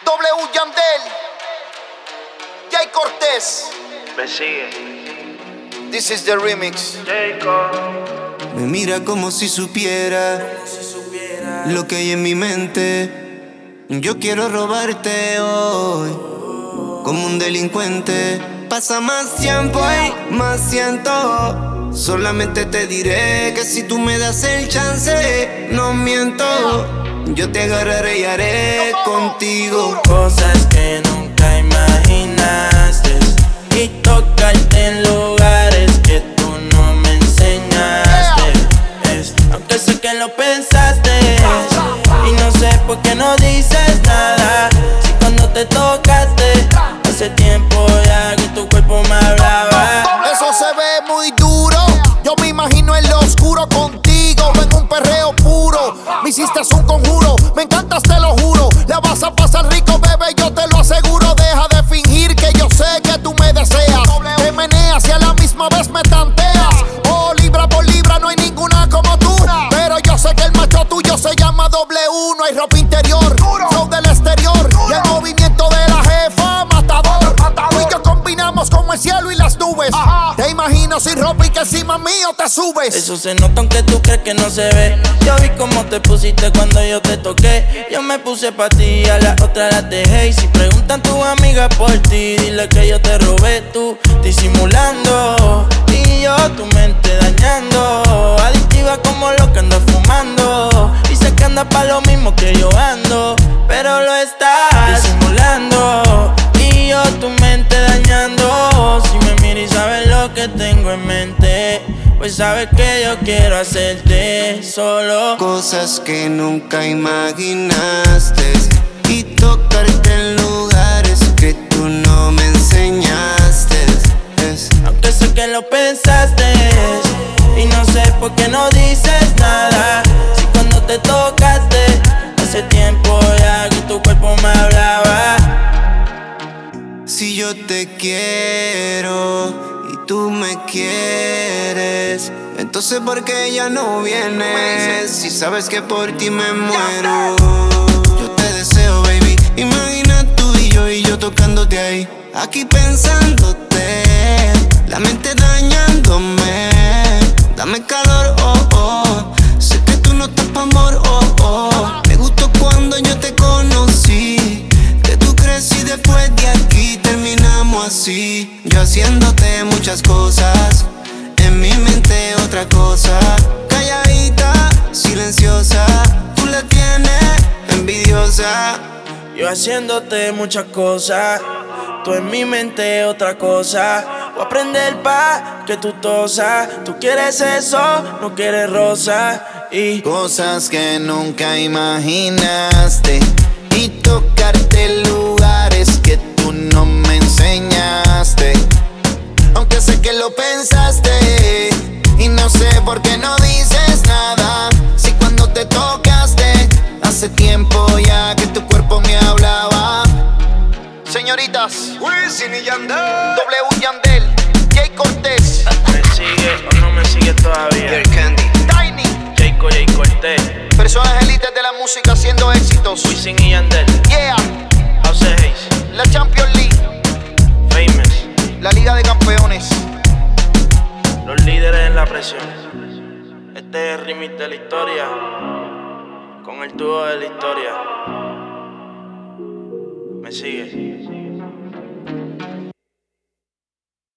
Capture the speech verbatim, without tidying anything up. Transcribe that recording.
W Yandel, Jay Cortez. Me sigue. This is the remix. Jacob. Me mira como si supiera lo que hay en mi mente. Yo quiero robarte hoy como un delincuente. Pasa más tiempo y más siento. Solamente te diré que si tú me das el chance, no miento. Yo te agarraré y haré contigo cosas que nunca imaginaste y tocarte en lugares que tú no me enseñaste. Es, aunque sé que lo pensaste y no sé por qué no dices nada. Si cuando te tocaste hace tiempo ya que tu cuerpo me hablaba. Eso se ve muy duro. Yo me imagino en lo oscuro contigo, en un perreo puro. Me hiciste un conjuro, me encantas, te lo juro. La vas a pasar rico, bebé, yo te lo aseguro. Deja de fingir que yo sé que tú me deseas. Te meneas y a la misma vez me tanteas. Oh, libra por libra, no hay ninguna como tú. Pero yo sé que el macho tuyo se llama W. No hay ropa interior, flow del exterior y el movimiento de la jefa, matador. Tú y yo combinamos como el cielo y las nubes. Te imagino sin ropa y que encima mío te subes. Eso se nota aunque tú crees que no se ve. Yo vi cómo te pusiste cuando yo te toqué. Yo me puse pa' ti, a la otra la dejé. Y si preguntan tus amigas por ti, dile que yo te robé, tú disimulando. Y yo tu mente dañando. Adictiva como lo que ando fumando. Y sé que andas pa' lo mismo que yo ando, pero lo estás disimulando. Y yo tu mente dañando. Si me miras y sabes lo que tengo en mente, pues sabes que yo quiero hacerte solo cosas que nunca imaginaste y tocarte en lugares que tú no me enseñaste. Es, aunque sé que lo pensaste y no sé por qué no dices nada. Si cuando te tocaste hace tiempo ya que tu cuerpo me hablaba. si yo te quiero y tú me quieres, entonces ¿por qué ya no vienes? Si sabes que por ti me muero. Yo te deseo, baby. Imagina tú y yo y yo tocándote ahí, aquí pensándote, la mente dañándome. Dame calor, oh, oh. Sé que tú no estás pa' amor, oh, oh. Me gustó cuando yo te conocí, que tú crecí y después de aquí terminamos así. Yo haciéndote muchas cosas, en mi mente otra cosa. Calladita, silenciosa, tú la tienes envidiosa. Yo haciéndote muchas cosas, tú en mi mente otra cosa. Voy a aprender pa' que tú tosas. Tú quieres eso, no quieres rosa. Y cosas que nunca imaginaste y tocarte en lugares que tú no me enseñaste. Aunque sé que lo pensaste y no sé por qué no dices nada. Si cuando te tocaste hace tiempo ya que tu cuerpo me hablaba. Señoritas, Wisin y Yandel, W Yandel, Jay Cortez. ¿Me sigue o no me sigue todavía? Candy, Tiny, Jacob, Jay Cortez. personas élites de la música haciendo éxitos. Wisin y Yandel. Yeah, House Hayes. la Champions League, Famous. la Liga de Campeones. Los líderes en la presión. Este es el remix de la historia con el tubo de la historia. Me sigue.